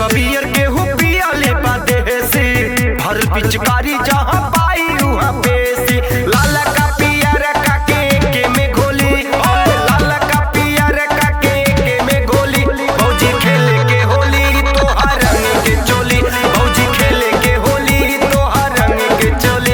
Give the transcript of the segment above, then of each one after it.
beer के हो पिया ले बादे से भर पिचकारी जहां पाई वहां पेसी लाल का पियर का के में गोली लाल का पियर का के में गोली भौजी खेले के होली तो हर रंग के चोली भौजी खेले के होली तो हर रंग के चोली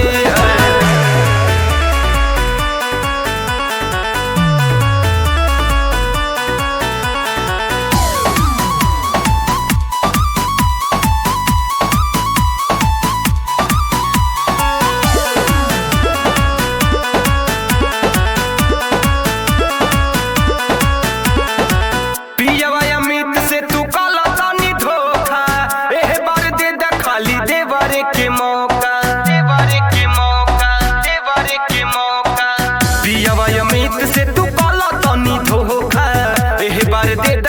से तू काला तानी धोखा एह बार दे द खाली देवरे के मौका देवरे के मौका देवरे के मौका पियावा अमित से तू काला तानी धोखा एह बार दे